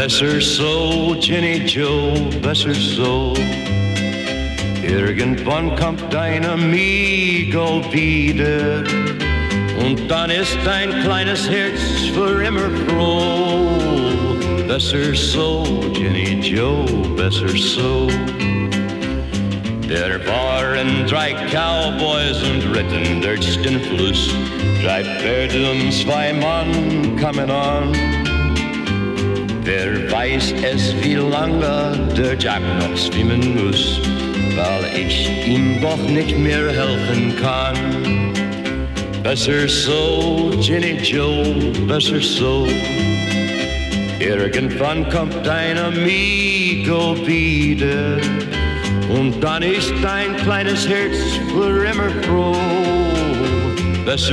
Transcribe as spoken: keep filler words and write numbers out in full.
Besser so, Jenny Joe, besser so. Irgendwann kommt dein Amigo wieder und dann ist dein kleines Herz für immer froh. Besser so, Jenny Joe, besser so. Der waren drei Cowboys und ritten durch den Fluss. Drei Pferde und zwei Mann kamen an. Wer weiß es, wie lange der Jack noch schwimmen muss, weil ich ihm doch nicht mehr helfen kann. Besser so, Jenny Joe, besser so. Irgendwann kommt dein Amigo wieder und dann ist dein kleines Herz für immer froh. Besser